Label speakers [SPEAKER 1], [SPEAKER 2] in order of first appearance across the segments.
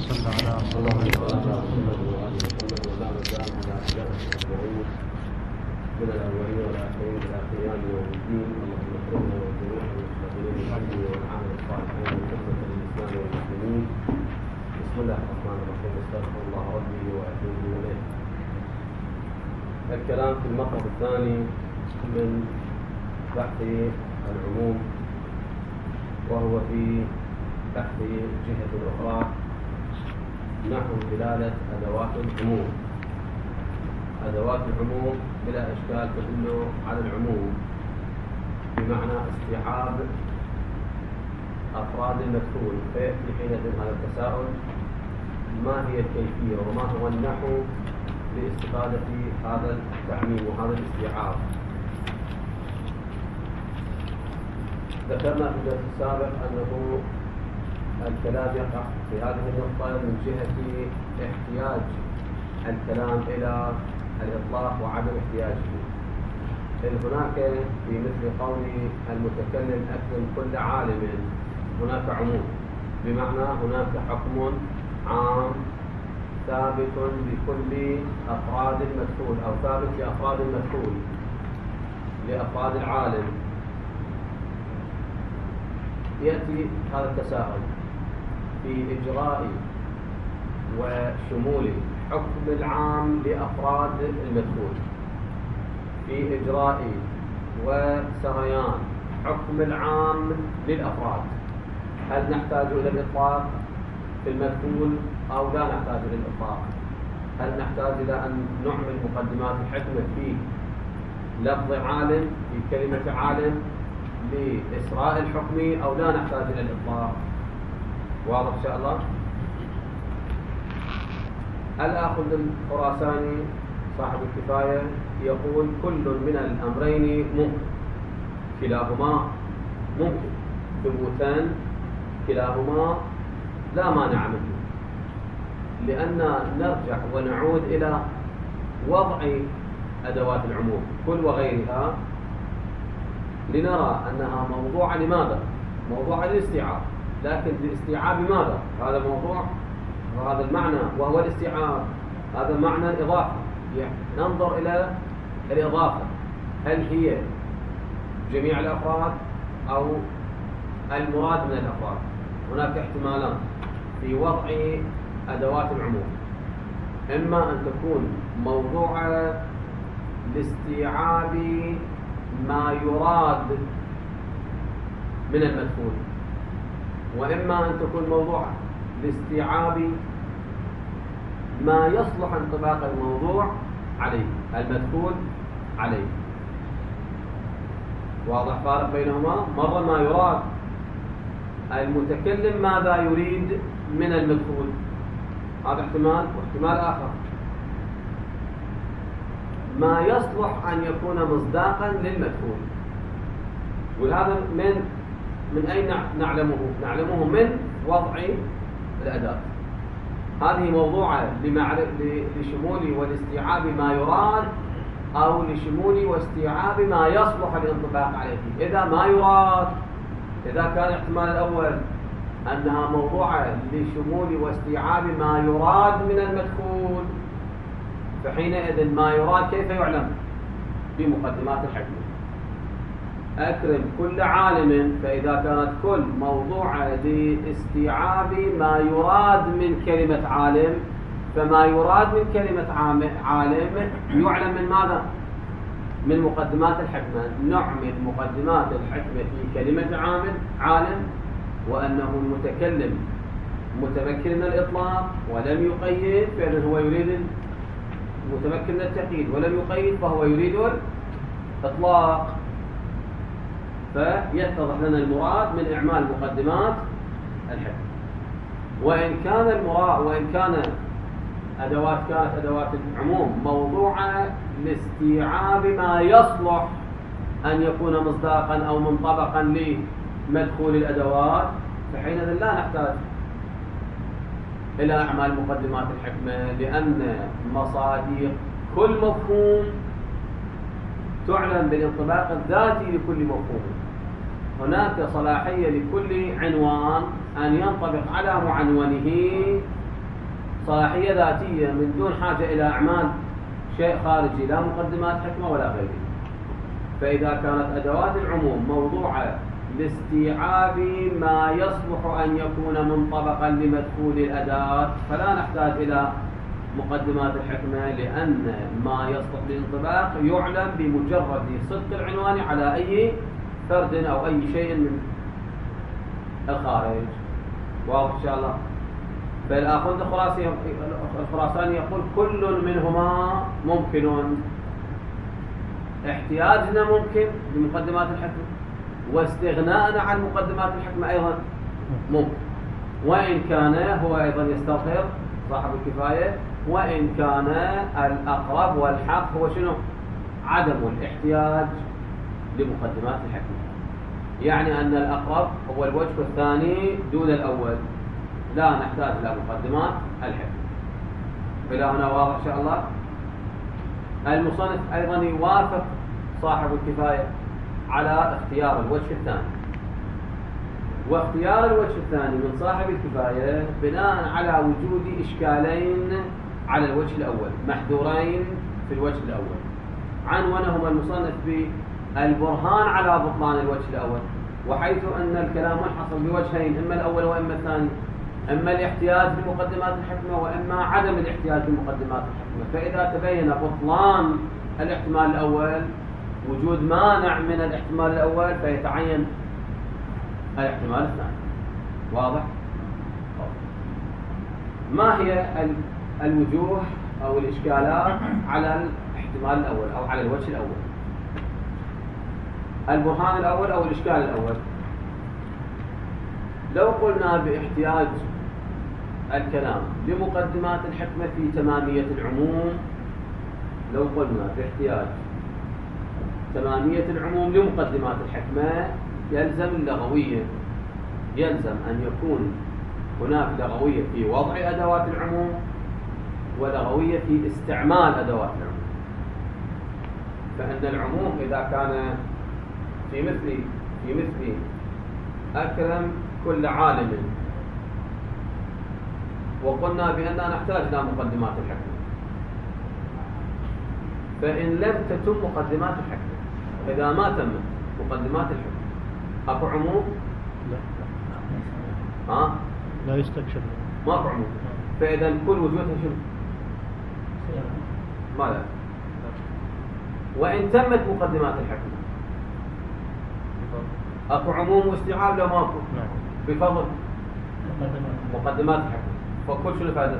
[SPEAKER 1] صل على محمد وآله وسلم ولا رجال على أحياء التابعين من الأولين والآخرين إلى قيام يوم الدين. اللهم اكرمنا وجميع المستقيمين بالحج والعمل الصالحين من خدمة الإسلام والمسلمين. بسم الله الرحمن الرحيم. استغفر الله ربي وأتوب إليه. الكلام في المطلب الثاني من بحث العموم، وهو في بحث جهة أخرى نحو دلالة أدوات العموم. أدوات العموم بلا إشكال تدل على العموم بمعنى استيعاب أفراد المدخول، فيأتي حينئذ هذا التساؤل: ما هي الكيفية وما هو النحو لاستفادة هذا التعميم وهذا الاستيعاب؟ ذكرنا في الدرس السابق أنه الكلام يقع في هذه النقطة من جهة احتياج الكلام إلى الإطلاق وعدم احتياجه. هناك في مثل قول المتكلم أكرم كل عالم هناك عموم، بمعنى هناك حكم عام ثابت لكل أفراد المدخول أو ثابت لأفراد المدخول لأفراد العالم. يأتي هذا التساؤل في إجراء وشمول حكم العام لأفراد المدخول، في إجراء وسريان حكم العام للأفراد. هل نحتاج إلى الإطلاق في المدخول أو لا نحتاج إلى الإطلاق؟ هل نحتاج إلى أن نعمل مقدمات الحكمة في لفظ عالم، في كلمة عالم، لإسراء الحكم، أو لا نحتاج إلى الإطلاق؟ واضح إن شاء الله. الآخذ الخراساني صاحب الكفاية يقول: كل من الأمرين ممكن، كلاهما ممكن، ثبوتان كلاهما لا مانع منه، لأن نرجع ونعود إلى وضع أدوات العموم كل وغيرها لنرى أنها موضوعة لماذا؟ موضوعة للاستيعاب، لكن لاستيعاب ماذا؟ هذا الموضوع وهذا المعنى وهو الاستيعاب، هذا معنى الإضافة. يعني ننظر إلى الإضافة، هل هي جميع الأفراد أو المراد من الأفراد؟ هناك احتمالان في وضع أدوات العموم: إما أن تكون موضوعة لاستيعاب ما يراد من المدخول، وإما أن تكون موضوعة لاستيعاب ما يصلح انطباق الموضوع عليه، المدخول عليه. واضح فارق بينهما؟ مرة ما يراد المتكلم ماذا يريد من المدخول، هذا احتمال، واحتمال آخر ما يصلح أن يكون مصداقا للمدخول. وهذا من أين نعلمه؟ نعلمه من وضع الأداة. هذه موضوعة لشمول والاستيعاب ما يراد، أو لشمول واستيعاب ما يصلح للانطباق عليه. إذا ما يراد، إذا كان الاحتمال الأول أنها موضوعة لشمول واستيعاب ما يراد من المدخول، فحينئذ ما يراد كيف يعلم؟ بمقدمات الحكمة. أكرم كل عالم، فإذا كانت كل موضوعة لاستيعاب ما يراد من كلمة عالم، فما يراد من كلمة عالم يعلم من ماذا؟ من مقدمات الحكمة. نعمل مقدمات الحكمة في كلمة عالم، وأنه المتكلم متمكن من الإطلاق ولم يقيد، فإنه هو يريد متمكن من التقييد ولم يقيد، فهو يريد الإطلاق. فيتضح لنا المراد من إعمال مقدمات الحكمة. وإن كان كانت أدوات العموم موضوعة لاستيعاب ما يصلح أن يكون مصداقا أو منطبقا لمدخول الأدوات، فحينئذ لا نحتاج إلى أعمال مقدمات الحكمة، لأن مصادق كل مفهوم تعلم بالانطباق الذاتي لكل مفهوم. هناك صلاحية لكل عنوان أن ينطبق على معنونه صلاحية ذاتية من دون حاجة إلى أعمال شيء خارجي، لا مقدمات حكمة ولا غيره. فإذا كانت أدوات العموم موضوعة لاستيعاب ما يصلح أن يكون منطبقا لمدخول الأداة فلا نحتاج إلى مقدمات الحكمة، لأن ما يصلح للانطباق يعلم بمجرد صدق العنوان على أي فرد أو أي شيء من الخارج. واضح إن شاء الله؟ فالآخوند الخراساني يقول كل منهما ممكن، احتياجنا ممكن لمقدمات الحكمة، واستغناءنا عن مقدمات الحكمة أيضا ممكن، وإن كان هو أيضا يستظهر صاحب الكفاية، وإن كان الأقرب والحق هو شنو؟ عدم الاحتياج لمقدمات الحكمة. يعني أن الأقرب هو الوجه الثاني دون الأول، لا نحتاج إلى مقدمات الحكمة. إلى هنا واضح إن شاء الله؟ المصنف أيضا يوافق صاحب الكفاية على اختيار الوجه الثاني، واختيار الوجه الثاني من صاحب الكفاية بناء على وجود إشكالين على الوجه الأول محذورين في الوجه الأول، عنونهما المصنف بالبرهان على بطلان الوجه الأول، وحيث أن الكلام منحصر بوجهين، إما الأول وإما الثاني، إما الاحتياج لمقدمات الحكمة وإما عدم الاحتياج لمقدمات الحكمة. فإذا تبين بطلان الاحتمال الأول وجود مانع من الاحتمال الأول فيتعين الاحتمال الثاني. واضح؟ ما هي الوجوه أو الإشكالات على الاحتمال الأول أو على الوجه الأول؟ البرهان الأول أو الإشكال الأول، لو قلنا باحتياج الكلام لمقدمات الحكمة في تمامية العموم، لو قلنا باحتياج تمامية العموم لمقدمات الحكمة يلزم اللغوية، يلزم أن يكون هناك لغوية في وضع أدوات العموم ولغوية في استعمال أدوات العموم. فإن العموم إذا كان في مثل أكرم كل عالم، وقلنا بأننا نحتاج إلى مقدمات الحكمة، فإن لم تتم مقدمات الحكمة، إذا ما تمت مقدمات الحكمة أكو عموم؟
[SPEAKER 2] لا يستكشف،
[SPEAKER 1] ماكو عموم. فإذا كل وجودها شنو؟ ما لا. وإن تمت مقدمات الحكمة أكو عموم واستيعاب لو ماكو؟ بفضل مقدمات الحكمة، فكل شنو فائدة؟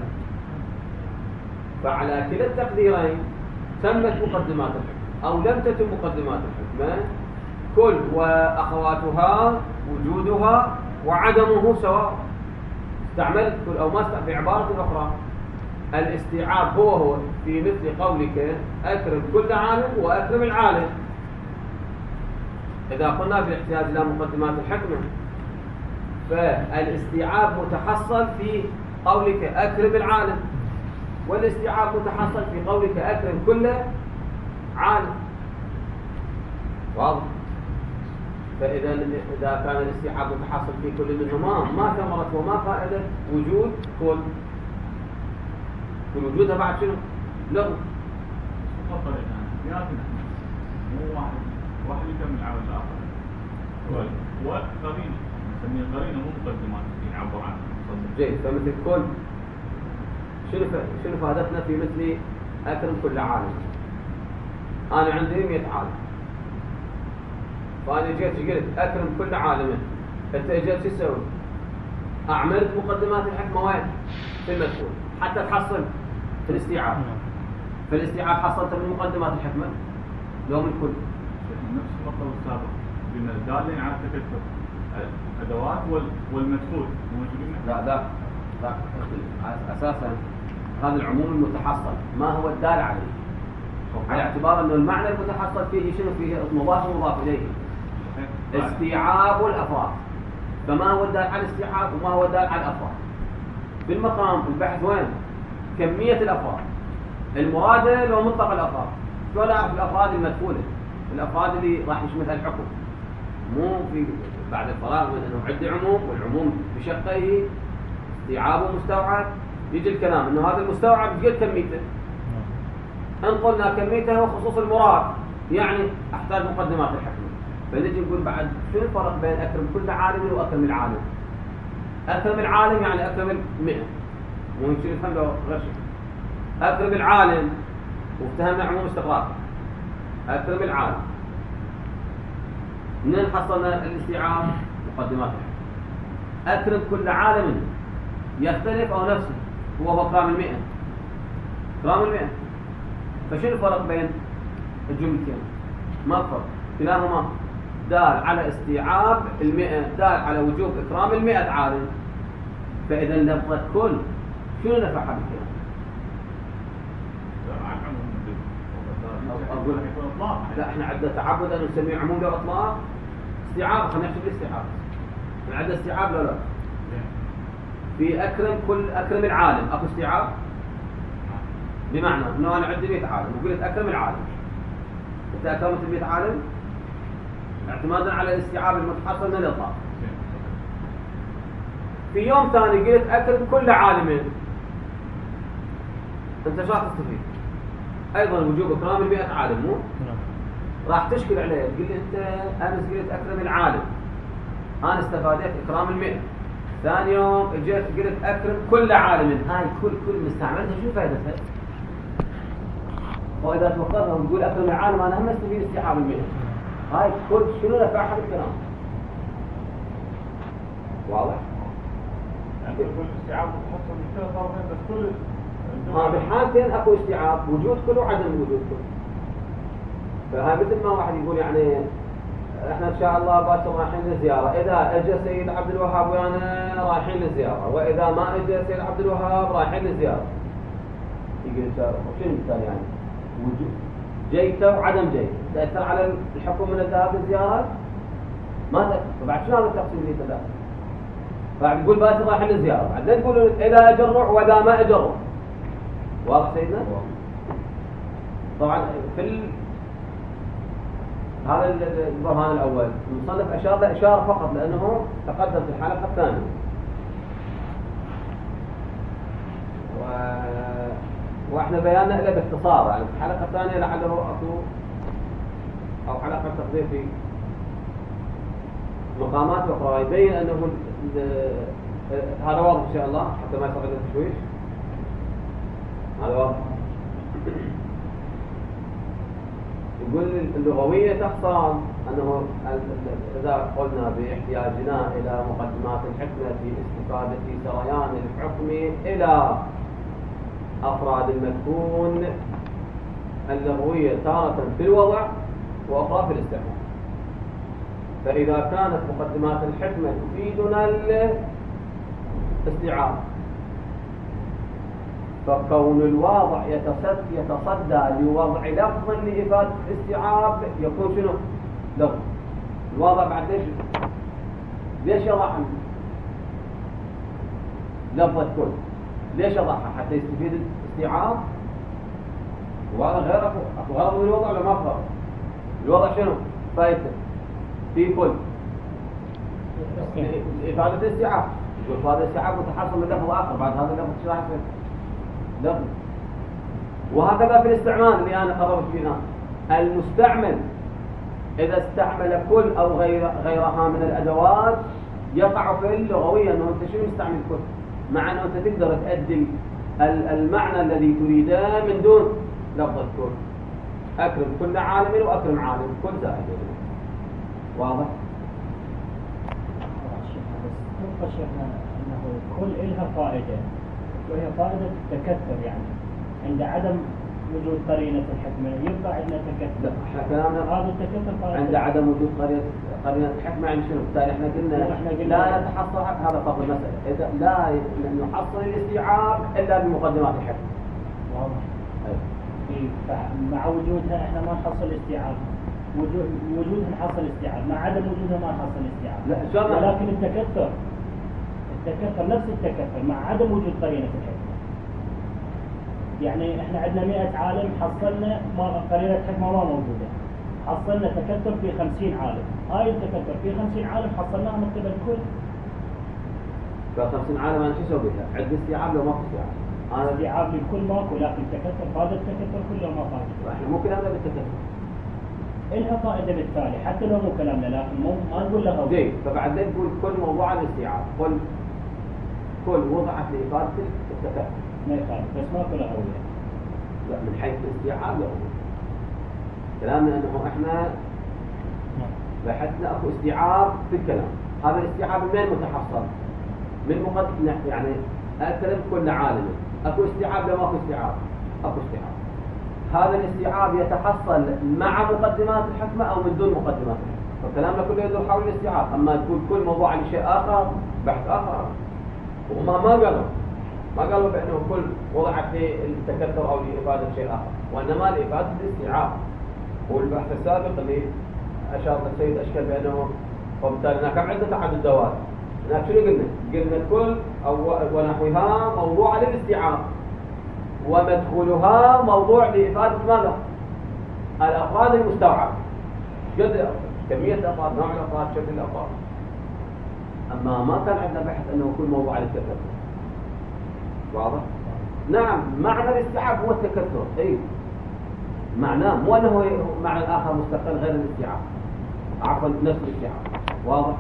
[SPEAKER 1] فعلى كلا التقديرين تمت مقدمات الحكمة أو لم تتم مقدمات الحكمة، كل وأخواتها وجودها وعدمه سواء. استعملت كل أو ما استعملت، بعبارة أخرى الاستيعاب هو في مثل قولك أكرم كل عالم وأكرم العالم. إذا قلنا بالاحتياج إلى مقدمات الحكمة فالاستيعاب متحصل في قولك أكرم العالم، والاستيعاب متحصل في قولك أكرم كل عالم. واضح؟ فإذا كان الاستيعاب متحصل في كل منهما ما ثمرت وما فائدة وجود كل وجودها بعد شنو؟ لغو.
[SPEAKER 3] مو واحد يكمل على الآخر. وقرينة نسميها قرينة مو مقدمات يعبر عنها.
[SPEAKER 1] جيد. فمثل كل شنو فائدتنا في مثل أكرم كل عالم؟ أنا عندي 100 عالم، فأنا جيت قلت أكرم كل عالم، أنت جيت شو تسوي؟ أعملت مقدمات الحكمة وين؟ في المدخول حتى تحصل في الاستيعاب. في الاستيعاب حصلت من مقدمات الحكمة لو من كل.
[SPEAKER 3] نفس المطلب السابق بما دالين على تكثر الأدوات والمدخول موجودين.
[SPEAKER 1] لا أساسا هذا العموم المتحصل ما هو الدال عليه، على اعتبار أنه المعنى المتحصل فيه شنو؟ فيه مضاف ومضاف إليه، استيعاب الأفراد. فما هو الدال على الاستيعاب وما هو الدال على الأفراد؟ بالمقام البحث وين؟ كمية الأفراد المرادة لو مطلق الأفراد. شلون أعرف الأفراد المدخولة؟ الأفراد اللي راح يشملها الحكم، مو في بعد الفراغ من أنه عد عموم، والعموم بشقيه استيعاب مستوعب يجي الكلام انه هذا المستوعب قد كميته. ان قلنا كميته هو خصوص المراد، يعني احتاج مقدمات الحكمه. فنجي نقول بعد شو الفرق بين اكرم كل عالم واكرم العالم؟ اكرم العالم يعني اكرم 100، مو يمكن يفهم له غير شيء. اكرم العالم وافتهمنا عموم استغراق. اكرم العالم منين حصلنا الاستيعاب؟ مقدمات الحكمه. اكرم كل عالم يختلف او نفسه، هو اكرام 100، اكرام 100. فشو الفرق بين الجملتين؟ ما الفرق؟ كلاهما دال على استيعاب 100، دال على وجوب إكرام 100 عالم. فإذا لفظة كل شنو نفعها بالكلام؟ أقول لا، احنا عندنا تعبد أن نسميه عموم لو إطلاق استيعاب. خلينا نحسب الاستيعاب. احنا عندنا استيعاب لا لا؟ في أكرم كل أكرم العالم أكو استيعاب؟ بمعنى انه انا عندي 100 عالم وقلت اكرم العالم، انت اكرمت 100 عالم اعتمادا على الاستيعاب المتحصل من الاطلاق. في يوم ثاني قلت اكرم كل عالم، انت شو راح تستفيد؟ ايضا وجوب اكرام 100 عالم، مو؟ راح تشكل عليه تقول انت امس قلت اكرم العالم، انا استفادت اكرام 100. ثاني يوم جيت قلت اكرم كل عالم، هاي كل مستعملتها شو فائدتها؟ وإذا توقفنا ونقول أكرم العالم أنا هم استفيد استيعاب 100. هاي كل شنو نفعها بالكلام؟ واضح؟
[SPEAKER 3] يعني كل استيعاب تحصل من كذا طرفين بس كل
[SPEAKER 1] بحالتين أكو استيعاب، وجود كل وعدم وجود كل. فهاي مثل ما واحد يقول يعني احنا ان شاء الله باكر رايحين للزيارة، إذا اجى سيد عبد الوهاب ويانا رايحين للزيارة، وإذا ما اجى سيد عبد الوهاب رايحين للزيارة. يقول شنو المثال يعني؟ وجود جيته وعدم جيته تأثر على الحكم من الذهاب للزيارات؟ ما تأثر. فبعد شنو هذا التقسيم اللي تدخل؟ بعد تقول باكر رايحين للزيارة، بعدين تقول إذا أجرع وإذا ما أجرع. واضح سيدنا؟ طبعا في هذا البرهان الأول المصنف أشار له إشارة فقط لأنه تقدم في الحلقة الثانية. واحنا بيانا له باختصار، يعني في الحلقة الثانية لعله أكو أو حلقة تقدير في مقامات أخرى يبين أنه هذا واضح إن شاء الله حتى ما يصير التشويش. هذا واضح. يقول اللغوية تحصل أنه إذا قلنا باحتياجنا إلى مقدمات الحكمة في استفادة سريان الحكم إلى أفراد المدفون، اللغوية تارة في الوضع وأخرى في الاستعمال. فإذا كانت مقدمات الحكمة تفيدنا الاستيعاب، فكون الواضع يتصدى لوضع لفظ لإفادة الاستيعاب يكون شنو؟ لفظ. الواضع بعد ليش يضعها؟ لفظة كل ليش يضعها؟ حتى يستفيد الاستيعاب. وهذا غير أكو غرض من الوضع ولا ما غرض؟ الوضع شنو؟ فايدة في كل إفادة الاستيعاب. إفادة الاستيعاب متحصل من لفظ آخر، بعد هذا اللفظ شو راح يصير؟ لفظ. وهكذا في الاستعمال اللي أنا قررت فيه الآن. المستعمل إذا استعمل كل أو غيرها من الأدوات يقع في اللغوية أنه أنت شنو مستعمل كل، مع أنه أنت تقدر تقدم المعنى الذي تريده من دون لفظ كل. أكرم كل عالم وأكرم عالم، كل زائد. واضح؟
[SPEAKER 2] بس شيخنا أنه كل إلها فائدة، وهي فائدة التكثر، يعني عند عدم وجود قرينة الحكمة يبقى عندنا تكثر.
[SPEAKER 1] لا، احنا كلامنا
[SPEAKER 2] هذا التكثر فائدة
[SPEAKER 1] عند عدم وجود قرينة الحكمة. يعني شنو؟ بالتالي احنا قلنا لا يتحصل هذا فضل المسألة، إذا لا نحصل الاستيعاب إلا بمقدمات الحكمة.
[SPEAKER 2] واضح. مع وجودها احنا ما نحصل الاستيعاب، وجودها نحصل الاستيعاب، مع عدم وجودها ما نحصل الاستيعاب. ولكن التكثر نفس التكثر مع عدم وجود قرينة الحكمة. يعني احنا عندنا 100 عالم، حصلنا قرينة حكمة ما موجودة، حصلنا تكثر في 50 عالم. هاي التكثر في 50 عالم حصلناها من قبل كل.
[SPEAKER 1] ف50 عالم أنا شو أسوي بها؟ عندي استيعاب لو ماكو استيعاب.
[SPEAKER 2] أنا استيعاب للكل ماكو، لكن تكثر هذا التكثر كله ما فائدة.
[SPEAKER 1] إحنا مو كلامنا بالتكثر.
[SPEAKER 2] إلها فائدة بالتالي حتى لو مو كلامنا، لكن مو ما نقول لها.
[SPEAKER 1] زين، فبعدين نقول كل موضوع الاستيعاب، كل وضعت لإفادة التكثر.
[SPEAKER 2] ما يخالف، بس ماكو لها أولى.
[SPEAKER 1] لا، من حيث الاستيعاب لا. كلامنا أنه إحنا بحثنا أكو استيعاب في الكلام. هذا الاستيعاب من متحصل؟ من مقدمة، يعني الكلام كل عالم. أكو استيعاب لو ماكو استيعاب؟ أكو استيعاب. هذا الاستيعاب يتحصل مع مقدمات الحكمة أو من دون مقدمات الحكمة. فكلامنا كله يدور حول الاستيعاب. أما تقول كل موضوع لشيء آخر بحث آخر. وهم ما قالوا بأنه كل وضعت للتكثر أو لإفادة شيء آخر، وإنما لإفادة الاستيعاب. والبحث السابق اللي أشار السيد أشكال بأنه وبالتالي هناك عدة تعدد ذوات. هناك شنو قلنا؟ قلنا كل ونحوها موضوع للاستيعاب، ومدخولها موضوع لإفادة ماذا؟ الأفراد المستوعبة. قد الأفراد، كمية الأفراد، نوع الأفراد، شكل الأفراد. أما ما كان عندنا بحث أنه كل موضوع للتكثر. واضح؟ نعم، معنى الاستيعاب هو التكثر. أي معناه، مو أنه معنى الآخر مستقل غير الاستيعاب. عفوا، نفس الاستيعاب. واضح؟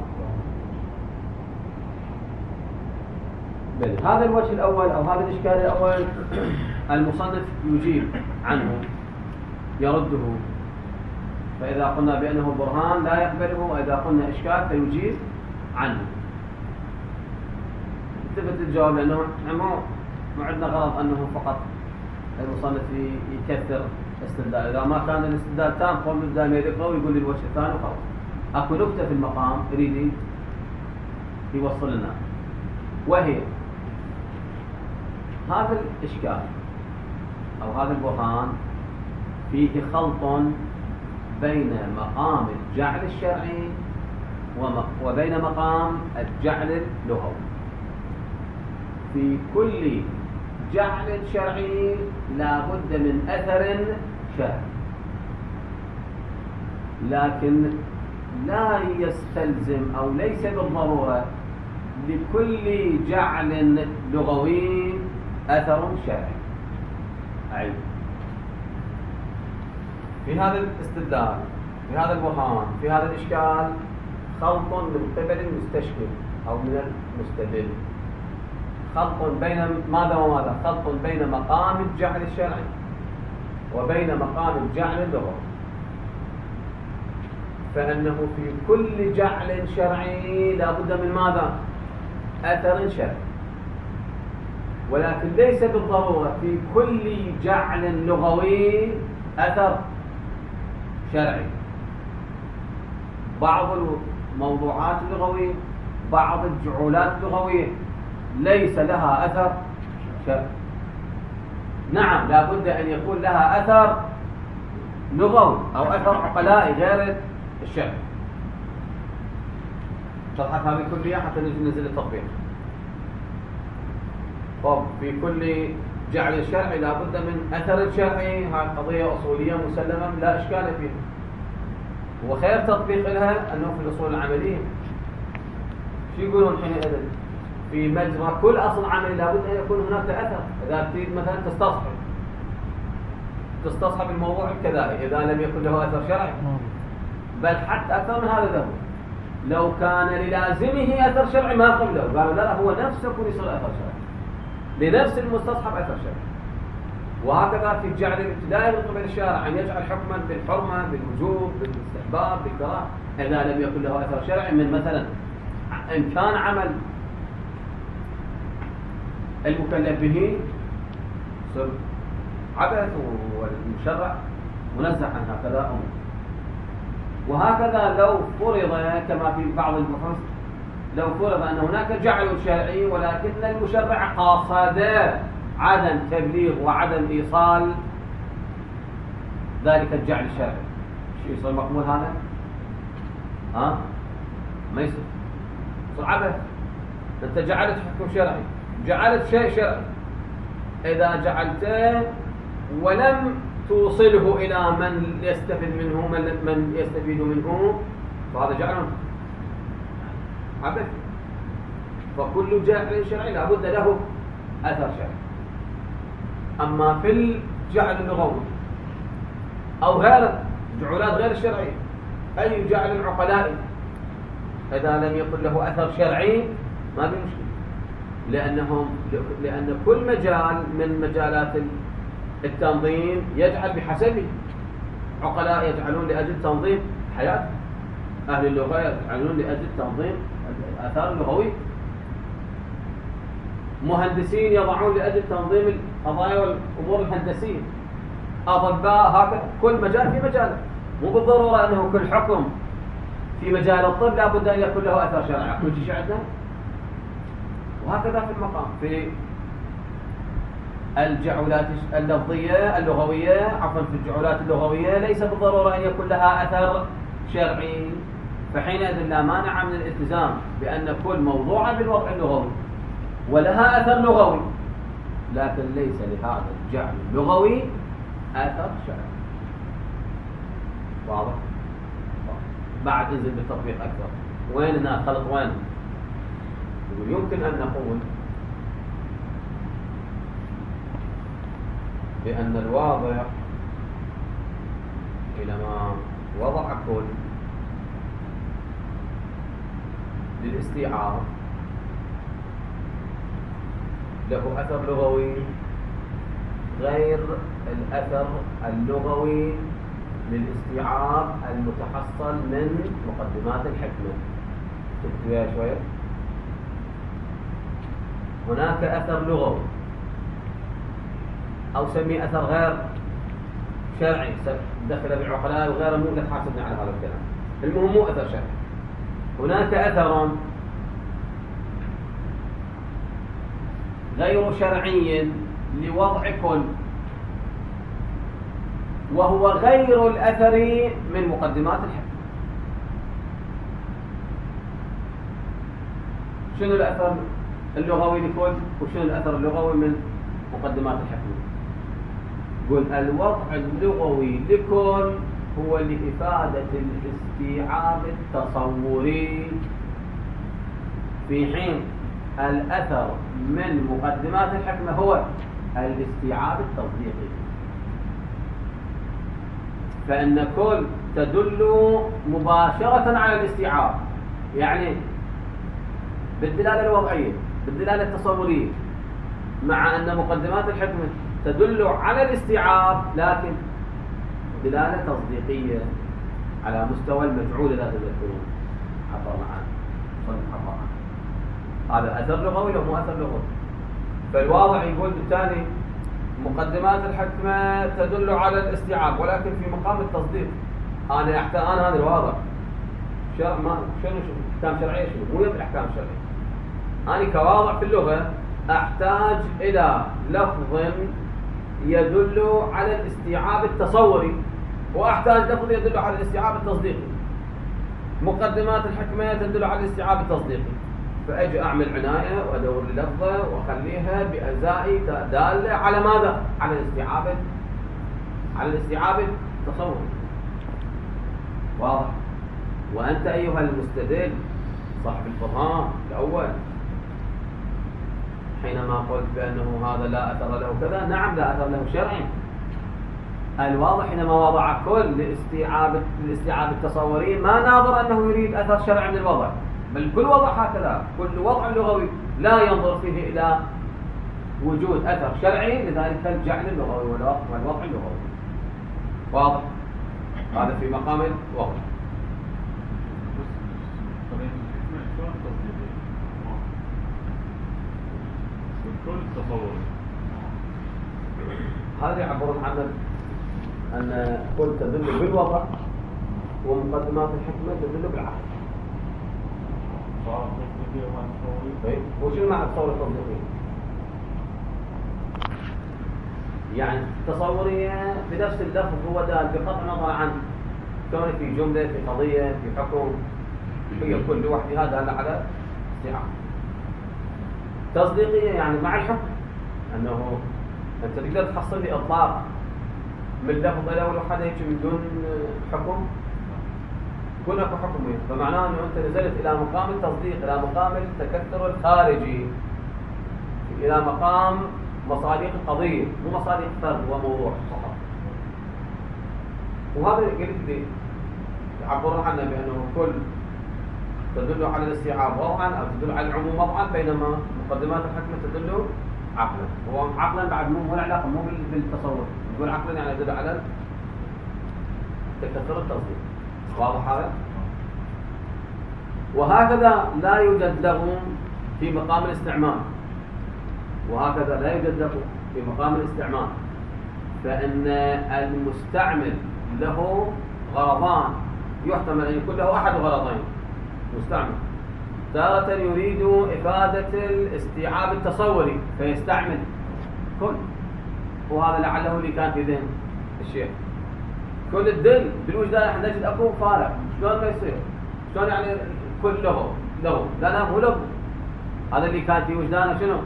[SPEAKER 1] بل هذا الوجه الأول أو هذا الإشكال الأول المصنف يجيب عنه، يرده. فإذا قلنا بأنه برهان لا يقبله، وإذا قلنا إشكال فيجيب عنه. التفت الجواب لأنه ما عندنا غرض أنه فقط المصنف يكثر استدلال. إذا ما كان الاستدلال تام قبل الدائم يدقه ويقول لي الوجه الثاني وخلاص. أكو نكتة في المقام يريد يوصل لنا، وهي هذا الإشكال أو هذا البرهان فيه خلط بين مقام الجعل الشرعي وبين مقام الجعل اللغوي. في كل جعل شرعي لا بد من أثر شرعي، لكن لا يستلزم أو ليس بالضرورة لكل جعل لغوي أثر شرعي. أي في هذا الاستدلال، في هذا البرهان، في هذا الإشكال خلط من قبل المستشكل أو من المستدل. خلط بين ماذا وماذا؟ خلط بين مقام الجعل الشرعي وبين مقام الجعل اللغوي. فإنه في كل جعل شرعي لا بد من ماذا؟ أثر شرعي، ولكن ليس بالضرورة في كل جعل لغوي أثر شرعي. بعض الموضوعات اللغوية، بعض الجعولات اللغوية ليس لها أثر شرعي. نعم، لا بد أن يكون لها أثر لغوي أو أثر عقلائي غير الشرعي. شرحت هذه الكلية حتى ننزل التطبيق. طب في كل جعل شرعي لا بد من أثر شرعي. هذه قضية أصولية مسلمة لا إشكال فيها، وخير تطبيق لها أنه في الأصول العملية. شو يقولون حينئذ؟ في مجرى كل أصل عملي لا بد أن يكون هناك أثر. إذا تريد مثلا تستصحب الموضوع كذلك إذا لم يكن له أثر شرعي، بل حتى أكثر من هذا له. لو كان للازمه أثر شرعي ما قبله، قالوا لا هو نفسه يكون يصير أثر شرعي لنفس المستصحب أثر شرعي. وهكذا في الجعل الابتدائي من قبل الشارع أن يجعل حكما بالحرمة، بالوجوب، بالاستحباب، بالكراهة إذا لم يكن له أثر شرعي من مثلا إن كان عمل المكلف به صر عبث والمشرع منزه عن هكذا أمر. وهكذا لو فرض كما في بعض البحوث، لو فرض أن هناك جعل شرعي ولكن المشرع قاصد عدم تبليغ وعدم إيصال ذلك الجعل الشرعي، شو يصير مقبول هذا؟ ما يصير، يصير عبث. أنت جعلت حكم شرعي، جعلت شيء شرعي، إذا جعلته ولم توصله إلى من يستفيد منه، من يستفيد منه، فهذا جعل عبث. فكل جعل شرعي لابد له أثر شرعي. أما في الجعل اللغوي أو غيره جعلات غير الشرعية، أي جعل عقلائي إذا لم يكن له أثر شرعي ما في مشكلة، لأن كل مجال من مجالات التنظيم يجعل بحسبه. عقلاء يجعلون لأجل تنظيم حياة، أهل اللغة يجعلون لأجل تنظيم الآثار اللغوية، مهندسين يضعون لأجل تنظيم القضايا والأمور الهندسية، أطباء، هكذا كل مجال في مجاله. مو بالضرورة أنه كل حكم في مجال الطب لا بد أن يكون له أثر شرعي، كل شيء عندنا. وهكذا في المقام في الجعلات اللفظية اللغوية، عفوا في الجعلات اللغوية ليس بالضرورة أن يكون لها أثر شرعي، فحينئذ لا مانع من الالتزام بأن كل موضوع بالوضع اللغوي ولها أثر لغوي، لكن ليس لهذا الجعل اللغوي أثر شرعي. واضح؟ بعد انزل بالتطبيق أكثر. وين هنا خلط وين؟ يمكن أن نقول بأن الواضع حينما وضع كل للاستيعاب له أثر لغوي غير الأثر اللغوي للاستيعاب المتحصل من مقدمات الحكمة. تكتبها شوية. هناك أثر لغوي أو سمي أثر غير شرعي دخل بعقلاء وغيره، مو لا تحاسبنا على هذا الكلام، المهم مو أثر شرعي. هناك أثر غير شرعي لوضع كل، وهو غير الأثر من مقدمات الحكمة. شنو الأثر اللغوي لكل وشنو الأثر اللغوي من مقدمات الحكمة؟ قل الوضع اللغوي لكل هو لإفادة الاستيعاب التصوري، في حين الأثر من مقدمات الحكمة هو الاستيعاب التصديقي. فإن كل تدل مباشرة على الاستيعاب، يعني بالدلالة الوضعية بالدلالة التصورية، مع أن مقدمات الحكمة تدل على الاستيعاب لكن دلالة تصديقية على مستوى المفعول لا تذكرون. حفظنا عنه هذا أثر لغوي أو مو أثر لغوي. فالواضع يقول بالتالي مقدمات الحكمة تدل على الاستيعاب ولكن في مقام التصديق. أنا هذا الواضع شنو أحكام شرعية، شنو مو الأحكام الشرعية. أنا كواضع في اللغة أحتاج إلى لفظ يدل على الاستيعاب التصوري، وأحتاج لفظ يدل على الاستيعاب التصديقي. مقدمات الحكمة تدل على الاستيعاب التصديقي، فأجي أعمل عناية وأدور اللفظة وأخليها بأجزاء دالة على ماذا؟ على الاستيعاب التصوري. واضح؟ وأنت أيها المستدل صاحب الفرهان الأول حينما قلت بأنه هذا لا أثر له كذا، نعم لا أثر له شرعي. الواضح حينما وضع كل للاستيعاب التصوري ما ناظر أنه يريد أثر شرعي من الوضع، بل كل وضع هكذا، كل وضع لغوي لا ينظر فيه إلى وجود أثر شرعي، لذلك الجعل اللغوي والوضع اللغوي. واضح؟ هذا في مقام الوضع.
[SPEAKER 3] كل تصور
[SPEAKER 1] هذا يعبرون عنه أن كل تدل بالوضع ومقدمات الحكمة تدل بالعقل. وشو معنى التصور التصديقي؟ يعني التصورية بنفس اللفظ هو دال بقطع النظر عن كونه في جملة في قضية في حكم، هي كل لوحدها دالة على استيعاب. تصديقية يعني مع الحكم، أنه أنت تقدر تحصل لي إطلاق من لفظ الأول وحده هيك من دون حكم، يكون اكو حكمين، فمعناه انه انت نزلت الى مقام التصديق، الى مقام التكثر الخارجي، الى مقام مصادق القضيه، مو مصادق فرد وموضوع فقط. وهذا قلت لي يعبرون عنه بانه كل تدل على الاستيعاب وضعا او تدل على العموم وضعا، بينما مقدمات الحكمه تدل عقلا. هو عقلا بعد مو له علاقه مو بالتصور، يقول عقلا يعني يدل على تكثر التصديق. واضح هذا؟ وهكذا لا يوجد له في مقام الاستعمال، وهكذا لا يوجد له في مقام الاستعمال، فإن المستعمل له غرضان، يحتمل أن يكون له أحد غرضين مستعمل. تارة يريد إفادة الاستيعاب التصوري فيستعمل كل، وهذا لعله اللي كان في ذهن الشيخ. كل الدل بالوجدان احنا نجد اكو فارق، شلون ما يصير؟ شلون يعني كل له لا مو له، هذا اللي كان في وجدانه شنو؟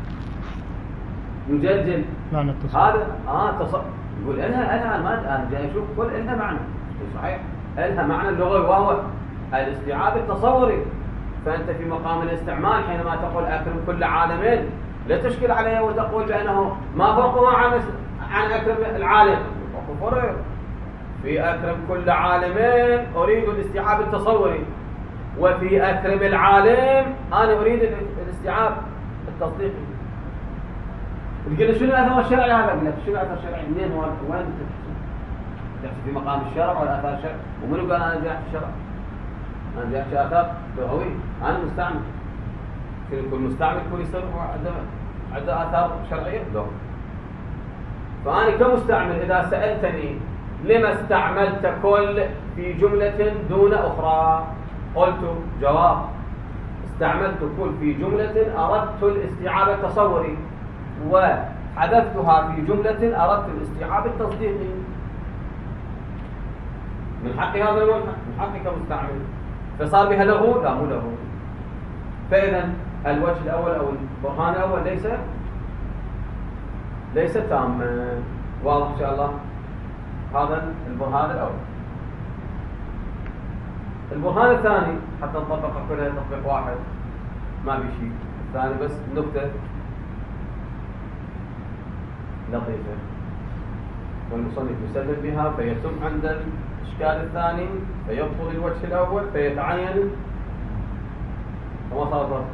[SPEAKER 1] يجلجل
[SPEAKER 2] معنى التصور.
[SPEAKER 1] هذا يقول الها انا جاي اشوف كل الها معنى صحيح، الها معنى اللغوي وهو الاستيعاب التصوري. فانت في مقام الاستعمال حينما تقول اكرم كل عالمين لا تشكل عليه وتقول بانه ما فرقه عن اكرم العالم، فرق في أكرم كل عالمين أريد الاستيعاب التصوري، وفي أكرم العالم أنا أريد الاستيعاب التصديقي. تقول شنو الأثر الشرعي هذا؟ أقول لك شنو الأثر الشرعي؟ منين وين تحكي في مقام الشرع ولا أثار الشرع؟ ومنو قال أنا جاء في الشرع؟ أنا جاء في آثار لغوية، أنا مستعمل. كل مستعمل يكون يصير عنده آثار شرعية؟ لا. فأنا كمستعمل إذا سألتني لما استعملت كل في جملة دون أخرى؟ قلت جواب: استعملت كل في جملة أردت الاستيعاب التصوري، وحذفتها في جملة أردت الاستيعاب التصديقي. من حقي هذا الملحق، من حقي كمستعمل. فصار بها له؟ لا مو له. فإذا الوجه الأول أو البرهان الأول ليس تاما. واضح إن شاء الله؟ هذا البرهان الأول. البرهان الثاني حتى نطبق كلها تطبيق واحد ما في شيء، الثاني بس نكتة لطيفة والمصنف يستدل بها فيتم عند الإشكال الثاني فيبطل الوجه الأول فيتعين. وما صار فرق.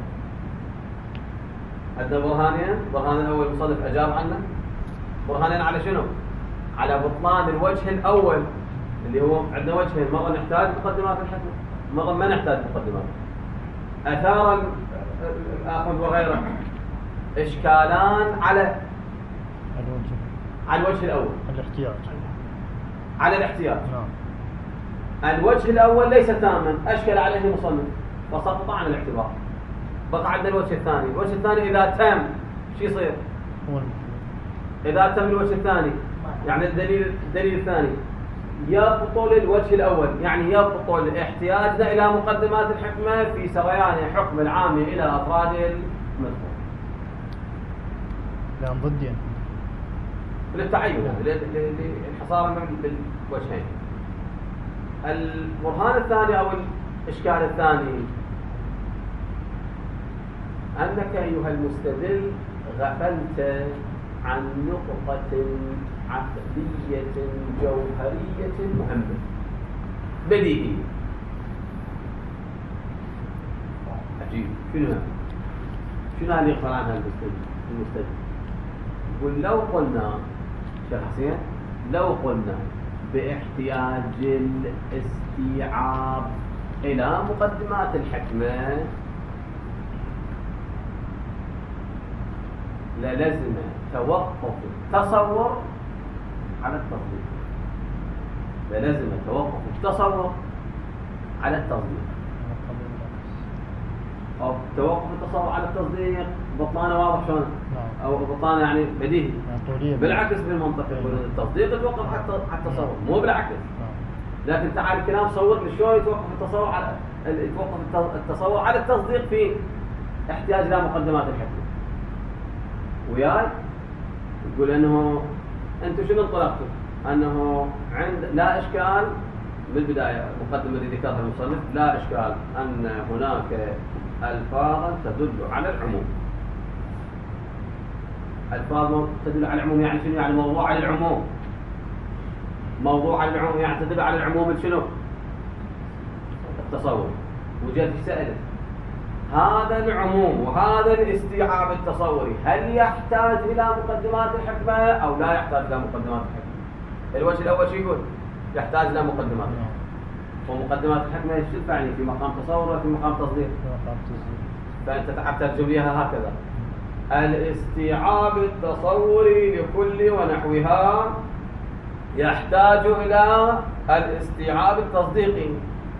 [SPEAKER 1] عندنا برهانين، البرهان الأول المصنف أجاب عنه. برهانين على شنو؟ على بطلان الوجه الأول اللي هو عندنا وجهين، مرة نحتاج مقدمات الحكم، مرة ما نحتاج مقدمات. أثار الآخذ وغيره إشكالان على الوجه الأول، على الاحتياج. الوجه الأول ليس تاما، أشكل عليه المصنف فسقط عن الاعتبار. بقى عندنا الوجه الثاني. الوجه الثاني إذا تم شو يصير؟ إذا تم الوجه الثاني يعني الدليل الثاني يبطل الوجه الأول، يعني يبطل احتياجنا إلى مقدمات الحكمة في سريان حكم العام إلى أفراد المذكور.
[SPEAKER 2] لا ضدين
[SPEAKER 1] للتعين لانحصارا بالوجهين. البرهان الثاني أو الإشكال الثاني أنك أيها المستدل غفلت عن نقطة عقلية جوهرية مهمة بديهية. عجيب. شنو اللي يغفل عنها المستدل؟ يقول لو قلنا شيخ حسين لو قلنا باحتياج الاستيعاب إلى مقدمات الحكمة للزم توقف التصور على التصديق. للزم توقف التصور على التصديق، أو توقف التصور على التصديق بطلانه واضح شلون؟ أو بطلانه يعني بديهي. بالعكس بالمنطق يقول التصديق يتوقف على التصور، مو بالعكس. لكن تعال الكلام صور لي شلون يتوقف التصور على التصديق في احتياج إلى مقدمات الحكمة. وياي يقول انه انتم شنو انطلقتوا؟ انه عند لا اشكال بالبداية المقدمة اللي ذكرها المصنف لا إشكال أن هناك ألفاظا تدل على العموم. ألفاظ تدل على العموم يعني شنو؟ يعني موضوع على العموم. موضوع على العموم يعني تدل على العموم شنو؟ التصور. وجد سأله هذا العموم وهذا الاستيعاب التصوري هل يحتاج إلى مقدمات الحكمة أو لا يحتاج إلى مقدمات الحكمة؟ الوجه الأول شو يقول؟ يحتاج إلى مقدمات. ومقدمات الحكمة ايش تعني؟ في مقام تصور ولا في مقام تصديق؟ فأنت ترجم ليها هكذا: الاستيعاب التصوري لكل ونحوها يحتاج إلى الاستيعاب التصديقي.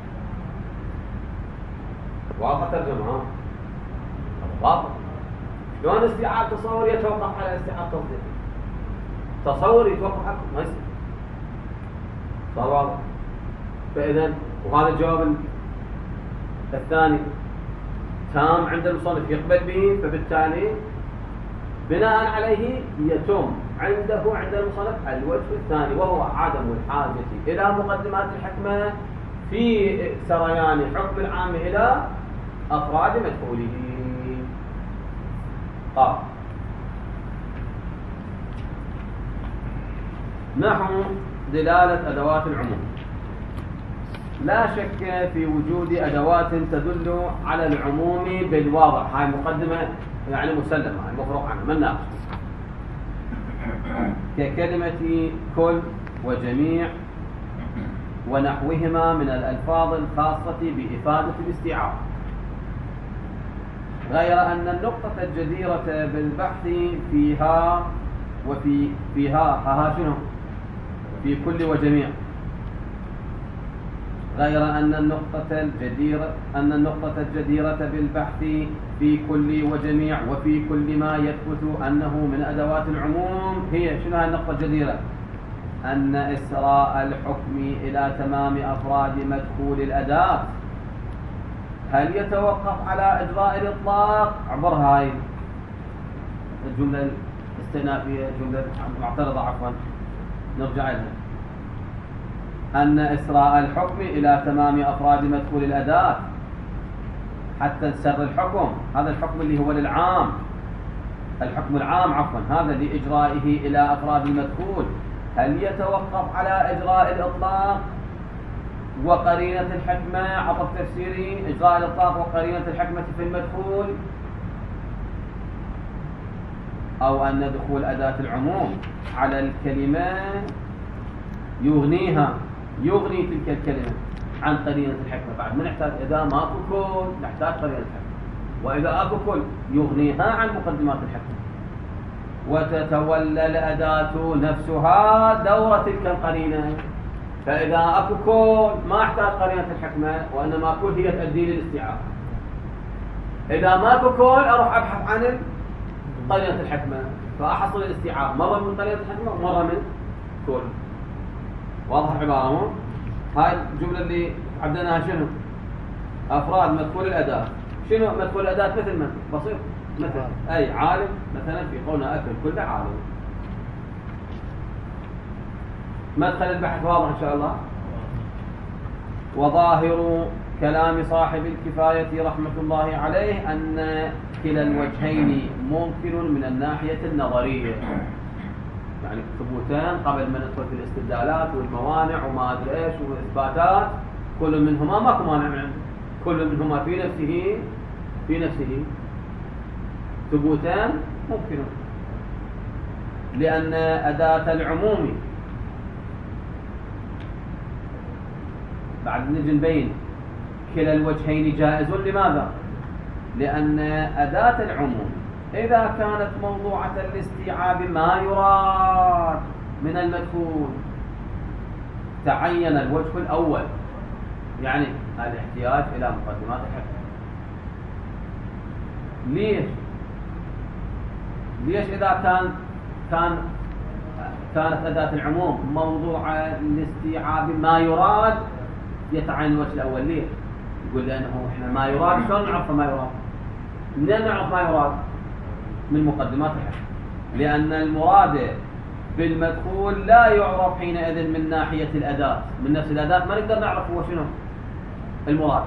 [SPEAKER 1] واضح ترجمة؟ واضح. شلون استيعاب تصوري يتوقف على استيعاب تصديقي؟ تصوري يتوقف على ما يصير. صار واضح؟ فإذا وهذا الجواب الثاني تام عند المصنف يقبل به، فبالتالي بناء عليه يتم عند المصنف الوجه الثاني وهو عدم الحاجة إلى مقدمات الحكمة في سريان حكم العام إلى أفراد مدخوله. نحو دلالة أدوات العموم. لا شك في وجود أدوات تدل على العموم بالواضح. هاي مقدمة يعني مسلمة، المفروغ عنها ما نناقش. ككلمة كل وجميع ونحوهما من الألفاظ الخاصة بإفادة الاستيعاب، غير أن النقطة الجديرة بالبحث فيها ها شنو؟ في كل وجميع. غير أن النقطة الجديرة بالبحث في كل وجميع وفي كل ما يثبت أنه من أدوات العموم هي شنو هاي النقطة الجديرة؟ أن إسراء الحكم إلى تمام أفراد مدخول الأداة هل يتوقف على إجراء الإطلاق؟ عبر هاي الجملة الاستئنافية، جملة معترضة عفوا، نرجع لها. أن إسراء الحكم إلى تمام أفراد مدخول الأداة حتى سر الحكم، هذا الحكم اللي هو للعام، الحكم العام عفوا، هذا لإجرائه إلى أفراد المدخول هل يتوقف على إجراء الإطلاق وقرينة الحكمة؟ عطف تفسيري: إجراء الإطلاق وقرينة الحكمة في المدخول، أو أن دخول أداة العموم على الكلمة يغني تلك الكلمة عن قرينة الحكمة. بعد ما نحتاج إذا ماكو كل نحتاج قرينة الحكمة، وإذا أكو كل يغنيها عن مقدمات الحكمة، وتتولى الأداة نفسها دور تلك القرينة. فإذا أكو كل ما أحتاج قرينة الحكمة، وإنما كل هي تؤدي للاستيعاب. إذا ماكو كل أروح أبحث عن قرينة الحكمة فأحصل الاستيعاب مرة من قرينة الحكمة ومرة من كل. واضح العبارة مو؟ هاي الجملة اللي عدناها شنو؟ أفراد مدخول الأداة. شنو مدخول الأداة؟ مثل من؟ بسيط، مثل أي عالم مثلا في قولنا أكل كل عالم. مدخل البحث واضح إن شاء الله. وظاهر كلام صاحب الكفاية رحمة الله عليه أن كلا الوجهين ممكن من الناحية النظرية، يعني ثبوتان قبل ما ندخل في الاستدلالات والموانع وما أدري إيش والإثباتات، كل منهما ماكو مانع منه، كل منهما في نفسه ثبوتان ممكن، لأن أداة العموم بعد نجي نبين كلا الوجهين جائز. لماذا؟ لأن أداة العموم إذا كانت موضوعة لاستيعاب ما يراد من المدخول تعين الوجه الأول، يعني الاحتياج إلى مقدمات الحكم. ليش إذا كانت أداة العموم موضوعة لاستيعاب ما يراد يتعين الوجه الأول؟ ليه؟ يقول لأنه إحنا ما يراد شلون نعرف ما يراد؟ منين نعرف ما يراد؟ من مقدمات الحكم، لأن المراد بالمدخول لا يعرف حينئذ من ناحية الأداة، من نفس الأداة ما نقدر نعرف هو شنو المراد،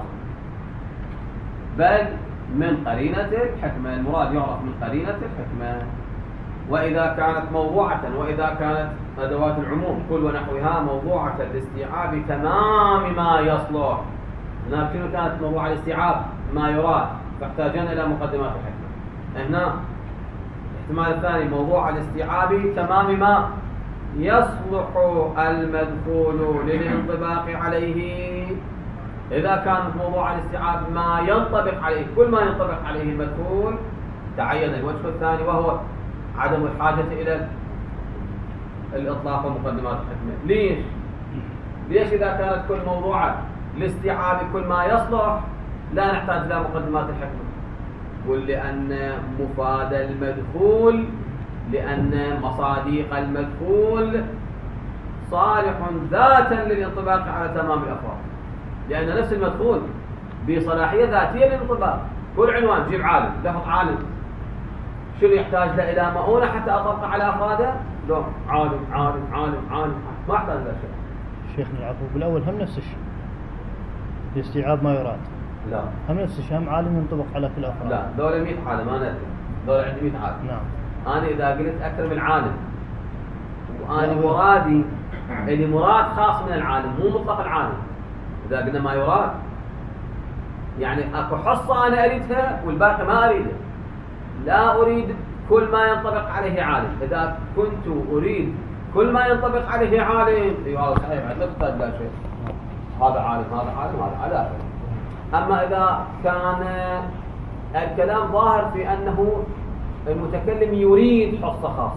[SPEAKER 1] بل من قرينة الحكمة. المراد يعرف من قرينة الحكمة. وإذا كانت موضوعة، وإذا كانت أدوات العموم كل ونحوها موضوعة لاستيعاب تمام ما يصلح. هنا شنو كانت موضوعة لاستيعاب ما يراد، فاحتاجنا إلى مقدمات الحكمة. هنا الاحتمال الثاني موضوع لاستيعاب تمام ما يصلح المدخول للانطباق عليه. إذا كانت موضوع الاستيعاب ما ينطبق عليه، كل ما ينطبق عليه المدخول، تعين الوجه الثاني وهو عدم الحاجة إلى الإطلاق ومقدمات الحكمة. ليش إذا كانت كل موضوعة لاستيعاب كل ما يصلح لا نحتاج إلى مقدمات الحكمة؟ ولأن مفاد المدخول، لأن مصاديق المدخول صالح ذاتا للانطباق على تمام الأفراد، لأن نفس المدخول بصلاحية ذاتية للانطباق. كل عنوان جيب عالم، لفظ عالم، شنو يحتاج له إلى مؤونة حتى أطبق على أفراده؟ لا، عالم عالم عالم عالم، ما أحتاج إلى شيء.
[SPEAKER 2] شيخنا العفو، بالأول هم نفس الشيء لاستيعاب ما يراد.
[SPEAKER 1] لا،
[SPEAKER 2] هم نفس الشيء، هم عالم ينطبق على كل أفراد.
[SPEAKER 1] لا، دولة 100 عالم، أنا أدري دولة عندي 100 عالم.
[SPEAKER 2] نعم.
[SPEAKER 1] أنا إذا قلت أكثر من عالم، وأنا مرادي اللي مراد خاص من العالم، مو مطلق العالم. إذا قلنا ما يراد يعني أكو حصة أنا أريدها والباقي ما أريده. لا أريد كل ما ينطبق عليه عالم. إذا كنت أريد كل ما ينطبق عليه عالم، هذا صحيح، لا تحتاج لا شيء، هذا عالم هذا عالم هذا على. أما إذا كان الكلام ظاهر في أنه المتكلم يريد حصة خاصة،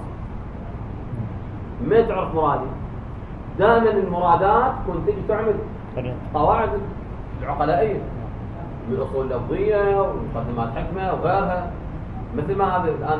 [SPEAKER 1] ما تعرف مرادي. دائما المرادات كنت تجي تعمل قواعد العقلائية بالأصول اللفظية ومقدمات حكمة وغيرها، مثل ما هذا الآن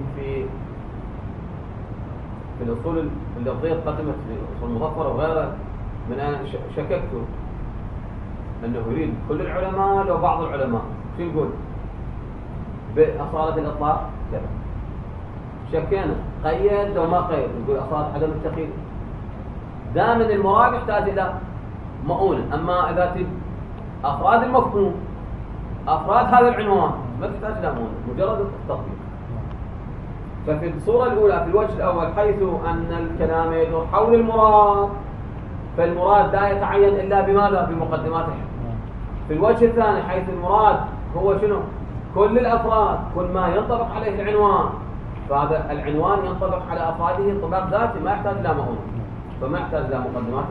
[SPEAKER 1] في الأصول اللفظية تقدمت في الأصول المظفرة وغيرها. من أنا شككت أنه يريد كل العلماء لو بعض العلماء، شو يقول؟ بأصالة الإطلاق كذا. شكينا قيد لو ما قيد، يقول أصالة عدم التقييد. دائما المراد يحتاج إلى مؤونة. أما إذا تجد أفراد المفهوم، أفراد هذا العنوان، ما تحتاج إلى مؤونة، مجرد التطبيق. ففي الصورة الأولى في الوجه الأول حيث أن الكلام يدور حول المراد، فالمراد لا يتعين إلا بماذا؟ بمقدماته. في الوجه الثاني حيث المراد هو شنو؟ كل الأفراد، كل ما ينطبق عليه العنوان، فهذا العنوان ينطبق على أفراده انطباق ذاتي، ما يحتاج إلى مؤونة، فما يحتاج إلى مقدماته.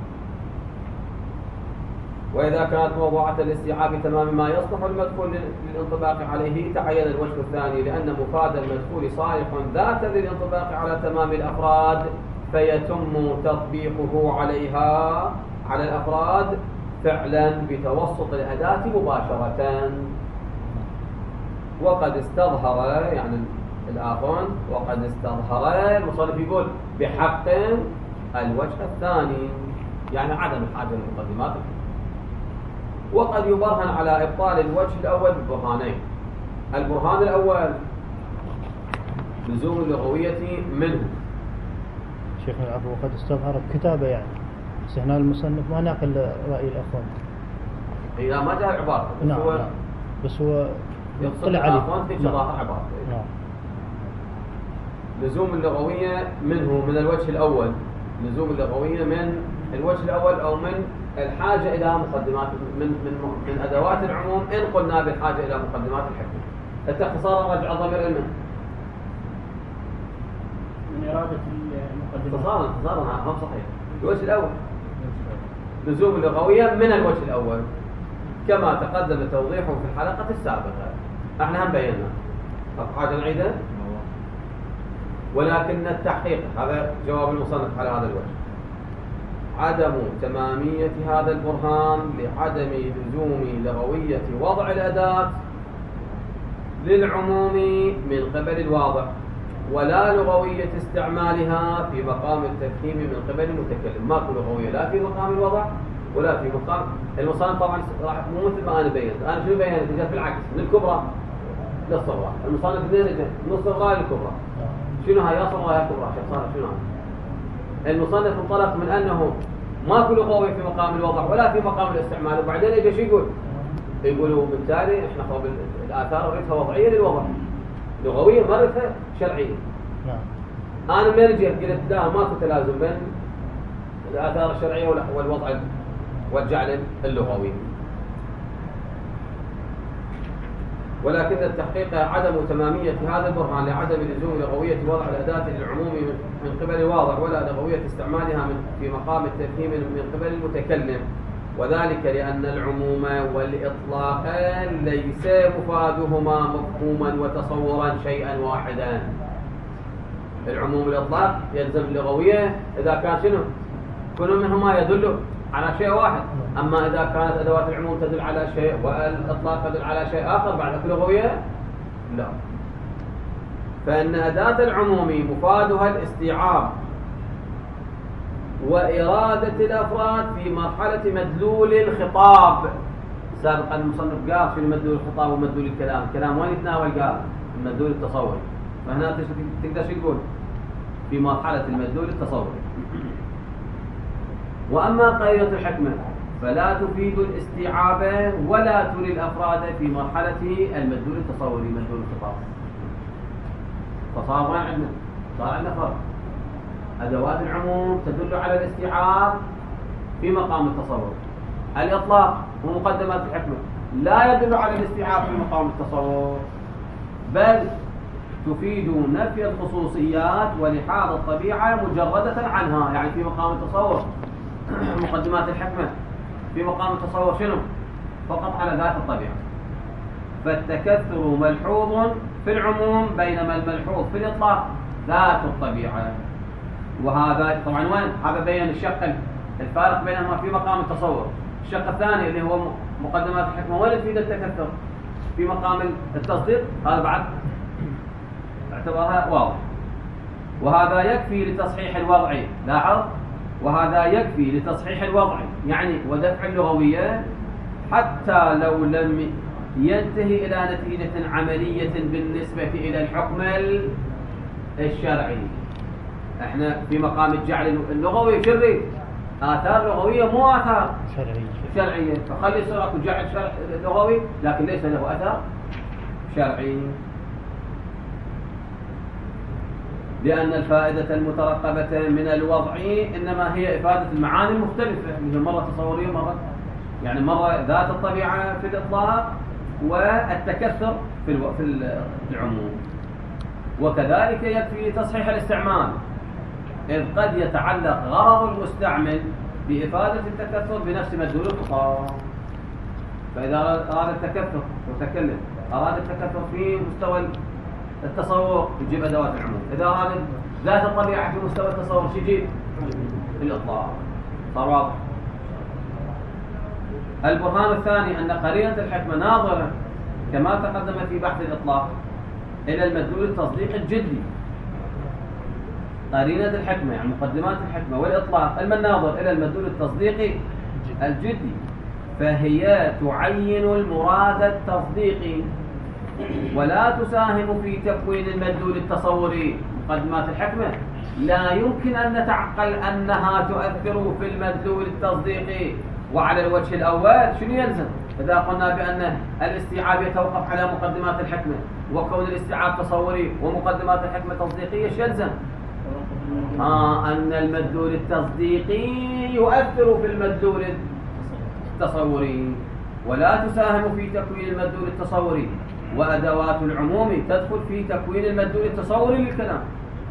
[SPEAKER 1] وإذا كانت موضوعة الاستيعاب تمام ما يصلح المدخول للانطباق عليه، تعين الوجه الثاني لأن مفاد المدخول صالح ذاتا للانطباق على تمام الأفراد، فيتم تطبيقه عليها على الأفراد فعلا بتوسط الأداة مباشرة. وقد استظهر، يعني الآخرون، وقد استظهر المصنف يقول بحق الوجه الثاني، يعني عدم الحاجة للمقدمات. وقد يبرهن على إبطال الوجه الأول ببرهانين. البرهان الأول لزوم اللغوية منه.
[SPEAKER 2] شيخنا العفو، وقد استظهر كتابة، يعني بس هنا المصنف ما ناقل رأي الأخوان.
[SPEAKER 1] إذا ما جاء عبارة
[SPEAKER 2] نعم، بس هو
[SPEAKER 1] يطلع عليه في ظاهر عبارة.
[SPEAKER 2] نعم.
[SPEAKER 1] لزوم اللغوية منه من الوجه الأول، لزوم اللغوية من الوجه الأول أو من الحاجة إلى مقدمات من أدوات العموم، إن قلنا بالحاجة إلى مقدمات الحكمة. اختصارا رجع الضمير منه
[SPEAKER 2] من إرادة المقدمات.
[SPEAKER 1] اختصارا هم صحيح. الوجه الأول لزوم اللغوية من الوجه الأول كما تقدم توضيحه في الحلقة السابقة. احنا هم بينا حاجة نعيدها، ولكن التحقيق، هذا جواب المصنف على هذا الوجه، عدم تمامية هذا البرهان لعدم لزوم لغوية وضع الأداة للعموم من قبل الواضع، ولا لغوية استعمالها في مقام التفهيم من قبل المتكلم. ماكو لغوية لا في مقام الوضع ولا في مقام المصنف. طبعا مو مثل ما أنا بينت. أنا شنو بينت؟ جت بالعكس، من الكبرى للصغرى. المصنف منين جت؟ من الصغرى للكبرى. شنو هاي أصل وهي كبرى شخصان شنو هاي؟ المصنف انطلق من أنه ما كل لغوي في مقام الوضع ولا في مقام الاستعمال، وبعدين اجى شو يقول؟ يقولوا بالتالي احنا خوف الآثار ريتها وضعية للوضع، لغوية ما ريتها شرعية. أنا من جهة قلت لا ماكو تلازم بين الآثار الشرعية والوضع والجعل اللغوي، ولكن التحقيق عدم تمامية هذا البرهان لعدم لزوم لغوية وضع الأداة للعموم من قبل الواضع ولا لغوية استعمالها في مقام التفهيم من قبل المتكلم، وذلك لأن العموم والإطلاق ليس مفادهما مفهوما وتصورا شيئا واحدا. العموم والإطلاق يلزم اللغوية إذا كان شنو؟ كل منهما يدل على شيء واحد، أما إذا كانت أدوات العموم تدل على شيء والإطلاق تدل على شيء آخر بعد لغوية لا. فإن أداة العموم مفادها الاستيعاب وإرادة الأفراد في مرحلة مدلول الخطاب. سابقا المصنف قال في مدلول الخطاب ومدلول الكلام، الكلام وين يتناول؟ قال المدلول التصوري، فهنا تقدر شو تقول؟ في مرحلة المدلول التصوري. وأما قرينة الحكمة فلا تفيد الاستيعاب ولا تري الأفراد في مرحلة المدلول التصوري مدلول الخطاب. فصار وين عندنا؟ صار عندنا فرق. أدوات العموم تدل على الاستيعاب في مقام التصور، الإطلاق ومقدمات الحكمة لا يدل على الاستيعاب في مقام التصور، بل تفيد نفي الخصوصيات ولحاظ الطبيعة مجردة عنها. يعني في مقام التصور مقدمات الحكمة في مقام التصور شنو؟ فقط على ذات الطبيعة. فالتكثر ملحوظ في العموم بينما الملحوظ في الإطلاق ذات الطبيعة. وهذا طبعا وين؟ هذا بين الشق الفارق بينهما في مقام التصور. الشق الثاني اللي هو مقدمات الحكمة وين تفيد التكثر؟ في مقام التصديق، هذا بعد اعتبارها واضح. وهذا يكفي لتصحيح الوضع، لاحظ، وهذا يكفي لتصحيح الوضع يعني ودفع اللغوية حتى لو لم ينتهي إلى نتيجة عملية بالنسبة إلى الحكم الشرعي. احنا في مقام الجعل اللغوي شرعي، آثار لغوية مو آثار شرعية، فخلي صراحة الجعل لغوي لكن ليس له أثر شرعي، لأن الفائدة المترقبة من الوضع إنما هي إفادة المعاني المختلفة، مثل مرة تصورية مرة يعني مرة ذات الطبيعة في الإطلاق والتكثر في العموم. وكذلك يكفي تصحيح الاستعمال، إذ قد يتعلق غرض المستعمل بإفادة التكثر بنفس مدلول الخطاب. فإذا أراد التكثر متكلم أراد التكثر في مستوى التصور يجيب أدوات العموم، إذا أراد ذات الطبيعة في مستوى التصور يجيب الإطلاق. صار واضح؟ البرهان الثاني أن قرينة الحكمة ناظرة كما تقدم في بحث الإطلاق إلى المدلول التصديق الجدي. قرينة الحكمة يعني مقدمات الحكمة والإطلاق المناظر إلى المدلول التصديقي الجدي، فهي تعين المراد التصديقي ولا تساهم في تكوين المدلول التصوري. مقدمات الحكمة لا يمكن أن نتعقل أنها تؤثر في المدلول التصديقي. وعلى الوجه الأول شنو يلزم؟ إذا قلنا بأن الاستيعاب يتوقف على مقدمات الحكمة وكون الاستيعاب تصوري ومقدمات الحكمة تصديقية، شو يلزم؟ أن المدلول التصديقي يؤثر في المدلول التصوري ولا تساهم في تكوين المدلول التصوري، وأدوات العموم تدخل في تكوين المدلول التصوري للكلام.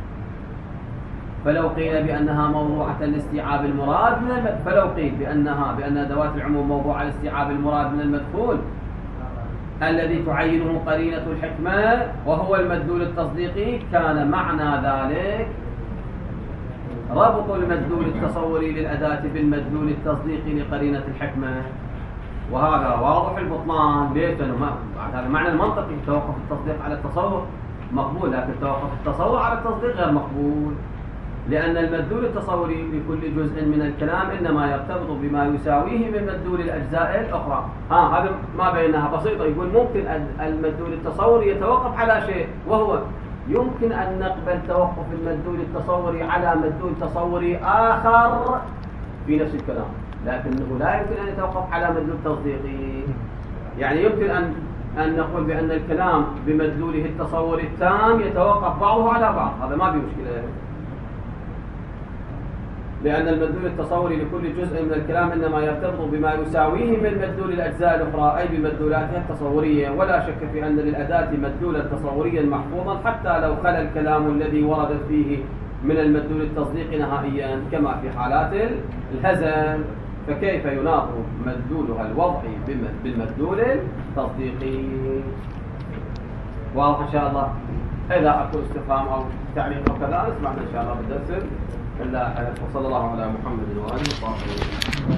[SPEAKER 1] فلو قيل بأنها موضوعة لاستيعاب المراد بأن أدوات العموم موضوعة لاستيعاب المراد من المدخول الذي تعينه قرينة الحكمة وهو المدلول التصديقي، كان معنى ذلك ربط المدلول التصوري للأداة بالمدلول التصديقي لقرينة الحكمة، وهذا واضح البطلان. ليش؟ هذا معنى المنطقي، توقف التصديق على التصور مقبول، لكن توقف التصور على التصديق غير مقبول، لأن المدلول التصوري لكل جزء من الكلام إنما يرتبط بما يساويه من مدلول الأجزاء الأخرى. هذا ما بينها بسيطة. يقول ممكن المدلول التصوري يتوقف على شيء وهو يمكن أن نقبل توقف المدلول التصوري على مدلول تصوري آخر في نفس الكلام، لكنه لا يمكن أن يتوقف على مدلول تصديقي. يعني يمكن أن نقول بأن الكلام بمدلوله التصوري التام يتوقف بعضه على بعض، هذا ما في مشكلة، لأن المدلول التصوري لكل جزء من الكلام إنما يرتبط بما يساويه من مدلول الأجزاء الأخرى أي بمدلولاتها التصورية، ولا شك في أن للأداة مدلولا تصوريا محفوظا حتى لو خلا الكلام الذي وردت فيه من المدلول التصديقي نهائيا كما في حالات الهزل، فكيف يناظر مدلولها الوضعي بالمدلول التصديقي؟ واضح إن شاء الله؟ إذا أكو استفهام أو تعليق أو كذا نسمعنا إن شاء الله بالدرس اللاحق. وصلى الله على محمد وآله وصحبه.